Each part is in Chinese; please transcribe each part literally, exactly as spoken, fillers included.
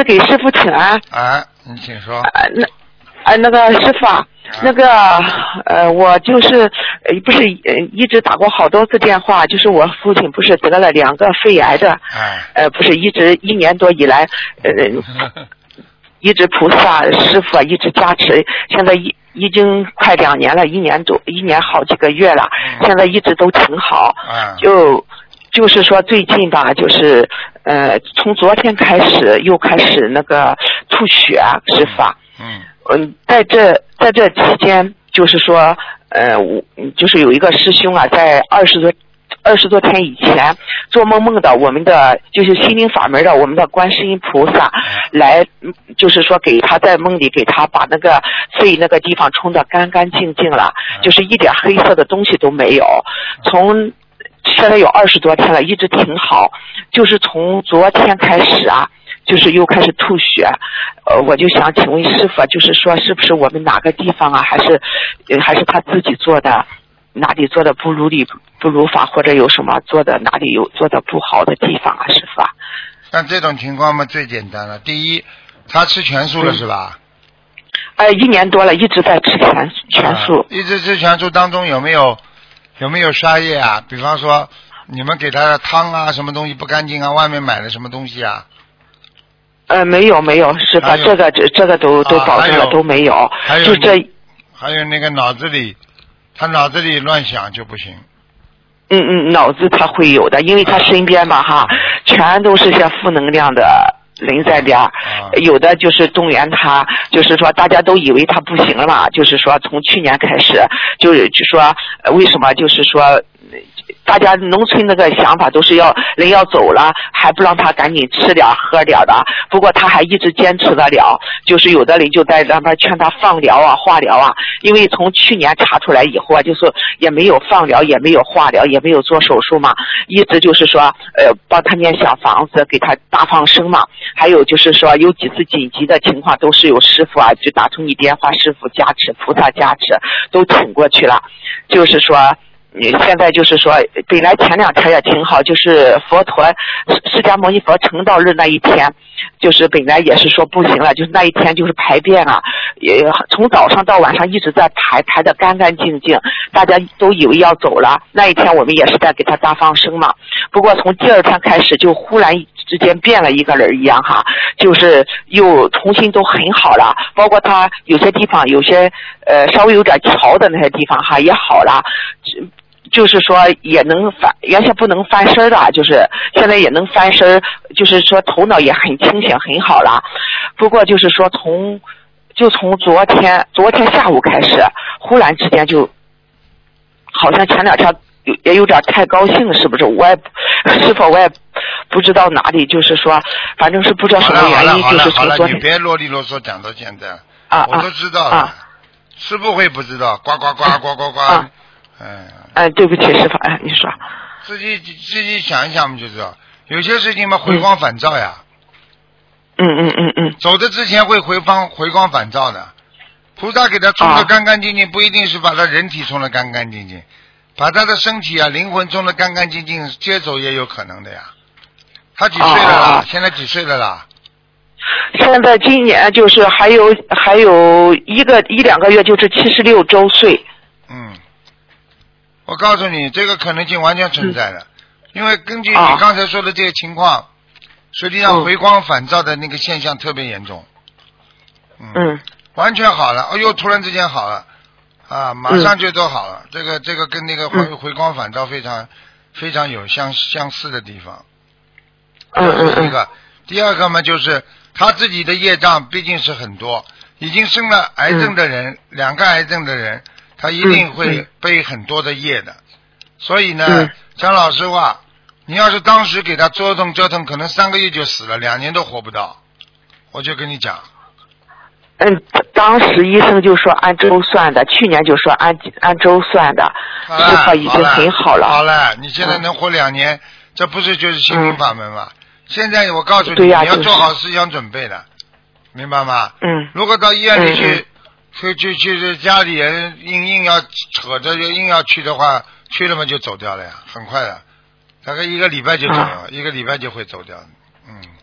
是给师傅请安。 哎，你请说。 啊，那啊，那个师傅啊，那个呃，我就是呃不是呃一直打过好多次电话，就是我父亲不是得了两个肺癌的， 哎， 呃，不是一直一年多以来，呃，一直菩萨师傅啊一直加持，现在已已经快两年了，一年多一年好几个月了， 嗯、 现在一直都挺好， 哎、 就就是说最近吧，就是呃从昨天开始又开始那个吐血，师傅啊。 嗯。 嗯，在这在这期间，就是说，呃，我就是有一个师兄啊，在二十多二十多天以前，做梦梦的我们的就是心灵法门的我们的观世音菩萨来，就是说给他在梦里给他把那个肺那个地方冲得干干净净了，就是一点黑色的东西都没有。从现在有二十多天了，一直挺好，就是从昨天开始啊。就是又开始吐血，呃，我就想请问师傅，就是说是不是我们哪个地方啊，还是还是他自己做的，哪里做的不如理不如法，或者有什么做的哪里有做的不好的地方啊，师傅啊？ 像这种情况嘛，最简单了。第一，他吃全素了、嗯、是吧？ 呃，一年多了，一直在吃全全素、啊。 一直吃全素当中有没有有没有杀业啊？比方说你们给他的汤啊，什么东西不干净啊？外面买的什么东西啊？ 呃，没有没有，师傅，这个这这个都都保证了、啊、都没有， 还有就这， 还有那个脑子里，他脑子里乱想就不行。 嗯嗯，脑子他会有的，因为他身边嘛、啊、哈，全都是些负能量的人在边、啊、有的就是动员他，就是说大家都以为他不行了嘛，就是说从去年开始，就是就说为什么就是说。大家农村那个想法都是要人要走了，还不让他赶紧吃点喝点的。不过他还一直坚持得了，就是有的人就在那边劝他放疗啊、化疗啊。因为从去年查出来以后啊，就是也没有放疗，也没有化疗，也没有做手术嘛，一直就是说呃帮他念小房子，给他大放生嘛。还有就是说有几次紧急的情况都是有师傅啊，就打通你电话，师傅加持、菩萨加持都请过去了，就是说。你现在就是说，本来前两天也挺好，就是佛陀释迦牟尼佛成道日那一天，就是本来也是说不行了，就是那一天就是排便啊，也从早上到晚上一直在排，排得干干净净，大家都以为要走了。那一天我们也是在给他大放生嘛，不过从第二天开始就忽然之间变了一个人一样哈，就是又重新都很好了，包括他有些地方有些呃稍微有点桥的那些地方哈也好了。就是说也能翻，原先不能翻身的，就是现在也能翻身，就是说头脑也很清醒，很好了。不过就是说从就从昨天昨天下午开始，忽然之间就好像前两天有也有点太高兴，是不是？我也是否我也不知道哪里，就是说反正是不知道什么原因，就是从昨天。 你别啰里啰嗦讲到现在， 啊我都知道了， 啊、 师傅会不知道？呱呱呱呱呱呱。 啊嗯， 哎，对不起，师傅，哎，你说。 自己自己想一想，我们就知道，有些事情嘛，回光返照呀。 嗯嗯嗯嗯。 走的之前会回光回光返照的，菩萨给他冲得干干净净，啊、不一定是把他人体冲得干干净净，把他的身体啊、灵魂冲得干干净净，接走也有可能的呀。他几岁了啦？啊、现在几岁了啦？ 现在今年就是还有还有一个一两个月，就是七十六周岁。 嗯。我告诉你，这个可能性完全存在的，嗯、因为根据你刚才说的这个情况，啊、实际上回光返照的那个现象特别严重。嗯。嗯完全好了，哎呦，突然之间好了，啊，马上就都好了。嗯、这个这个跟那个回回光返照非常非常有相相似的地方。 嗯嗯嗯。 一个，第二个嘛，就是他自己的业障毕竟是很多，已经生了癌症的人，嗯、两个癌症的人。他一定会背很多的业的，嗯、所以呢，嗯、讲老实话，你要是当时给他折腾折腾，可能三个月就死了，两年都活不到。我就跟你讲。 嗯，当时医生就说按周算的，去年就说按按周算的，师傅已经很好了。 好了，你现在能活两年，嗯、这不是就是心灵法门吗？嗯、现在我告诉你， 呀你要做好思想准备的，明白吗？ 嗯。 如果到医院里去。 嗯嗯去去去，家里人硬硬要扯着硬要去的话，去了嘛就走掉了呀，很快的，大概一个礼拜就走了，啊、一个礼拜就会走掉的。嗯。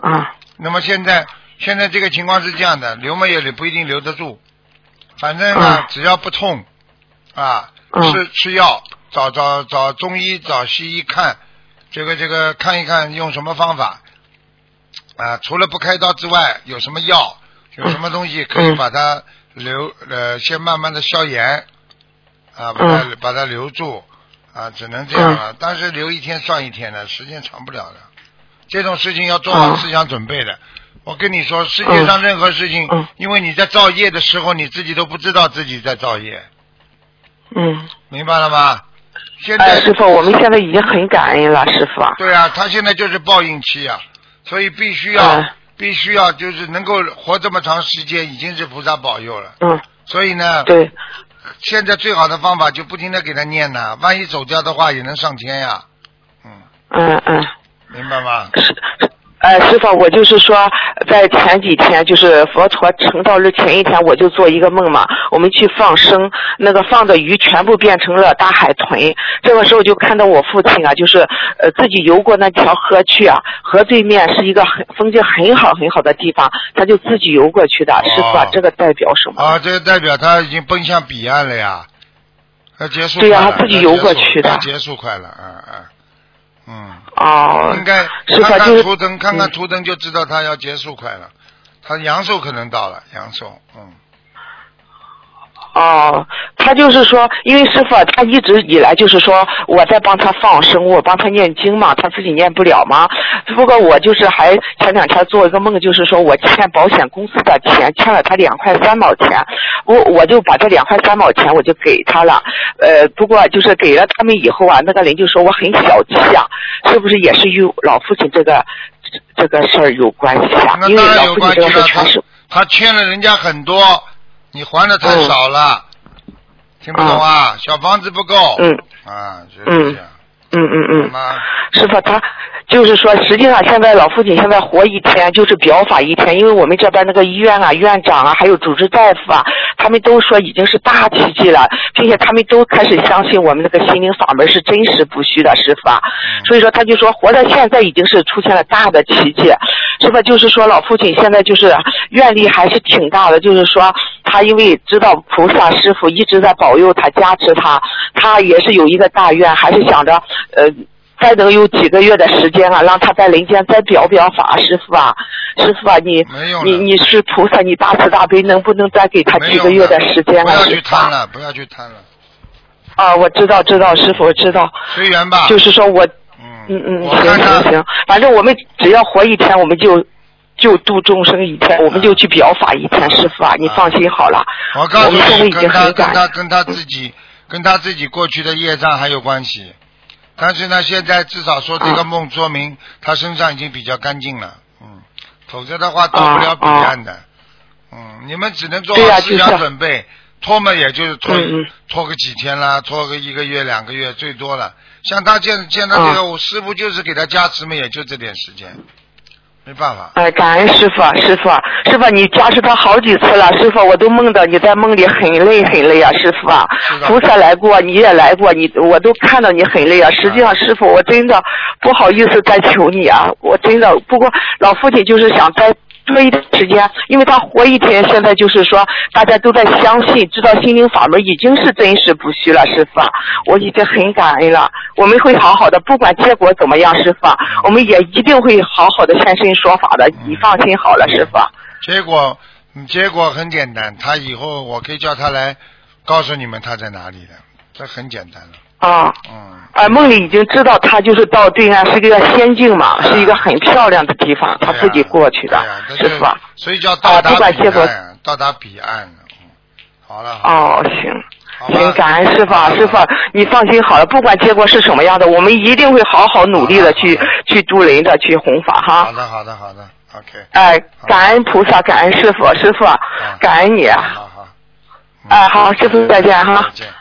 啊。 那么现在现在这个情况是这样的，留嘛也不一定留得住，反正呢、啊、只要不痛啊，吃吃药，找找找中医找西医看，这个这个看一看用什么方法啊，除了不开刀之外，有什么药，有什么东西可以把它留呃先慢慢的消炎啊，把它把它留住啊，只能这样了。但是留一天算一天的，时间长不了的。这种事情要做好思想准备的。我跟你说，世界上任何事情，因为你在造业的时候，你自己都不知道自己在造业。 嗯。 明白了吗？现在、 哎、师傅，我们现在已经很感恩了，师傅。 对啊，他现在就是报应期啊，所以必须要、嗯、必须要就是能够活这么长时间，已经是菩萨保佑了。 嗯。 所以呢， 对。 现在最好的方法就不停的给他念呐，万一走掉的话也能上天呀。嗯。 嗯嗯。 明白吗？ 是。呃，师傅，我就是说，在前几天，就是佛陀成道日前一天，我就做一个梦嘛，我们去放生，那个放的鱼全部变成了大海豚。这个时候就看到我父亲啊，就是呃自己游过那条河去啊，河对面是一个很风景很好很好的地方，他就自己游过去的。哦、师傅啊，这个代表什么？ 啊，这个代表他已经奔向彼岸了呀，他结束快了。 对呀、啊，他自己游过去的。 结束快了，嗯嗯。嗯， 哦， 应该看看图腾，看看图腾就知道他要结束快了。他阳寿可能到了，阳寿，嗯。 哦，他就是说，因为师傅他一直以来就是说我在帮他放生，我帮他念经嘛，他自己念不了嘛。不过我就是还前两天做一个梦，就是说我欠保险公司的钱，欠了他两块三毛钱，我我就把这两块三毛钱我就给他了。呃，不过就是给了他们以后啊，那个人就说我很小气啊，是不是也是与老父亲这个这个事儿有关系啊？因为老父亲这个事全是他欠了人家很多。你还的太少了，嗯、听不懂啊？嗯、小房子不够， 嗯， 啊，就是这样， 嗯嗯嗯嗯， 师傅他就是说，实际上现在老父亲现在活一天就是表法一天，因为我们这边那个医院啊、院长啊，还有主治大夫啊，他们都说已经是大奇迹了，并且他们都开始相信我们那个心灵法门是真实不虚的，师傅啊。嗯、所以说他就说，活到现在已经是出现了大的奇迹。师傅就是说，老父亲现在就是愿力还是挺大的，就是说他因为知道菩萨师父一直在保佑他、加持他，他也是有一个大愿，还是想着呃。再能有几个月的时间啊，让他在人间再表表法，师傅啊，师傅啊，你你你是菩萨，你大慈大悲，能不能再给他几个月的时间啊？ 不要去贪了，不要去贪了。 啊，我知道知道，师傅我知道。 随缘吧。 就是说我，嗯嗯，行行行，反正我们只要活一天，我们就就度众生一天，我们就去表法一天，师傅啊，你放心好了。 我告诉你， 我们现在已经很跟他跟他自己跟他自己过去的业障还有关系。但是呢，现在至少说这个梦说明他身上已经比较干净了，嗯，否则的话到不了彼岸的，啊啊、嗯，你们只能做好思想准备，拖嘛也就是拖、嗯、拖个几天啦，拖个一个月两个月最多了。像他见见到这个、啊、我师父就是给他加持嘛，也就这点时间。没办法。 哎，感恩师傅，师傅，师傅，你加持他好几次了，师傅，我都梦到你在梦里很累很累啊，师傅啊，菩萨来过，你也来过，你我都看到你很累啊。实际上，师傅，我真的不好意思再求你啊，我真的，不过老父亲就是想再多一点时间，因为他活一天，现在就是说大家都在相信，知道心灵法门已经是真实不虚了，师傅啊，我已经很感恩了。我们会好好的，不管结果怎么样，师傅啊，我们也一定会好好的现身说法的，你放心好了，师傅啊。 结果，结果很简单，他以后我可以叫他来告诉你们他在哪里的，这很简单了。 啊，嗯，啊，梦里已经知道他就是到对岸是一个仙境嘛，是一个很漂亮的地方，他自己过去的，师傅啊。 所以叫到达彼岸，到达彼岸。嗯，好了。 哦，行，行，感恩师傅啊，师傅，你放心好了，不管结果是什么样的，我们一定会好好努力的去去度人的，去弘法哈。 好的，好的，好的 ，OK。 哎，感恩菩萨，感恩师傅，师傅，感恩你。 好好。 哎，好，师傅再见哈。 再见。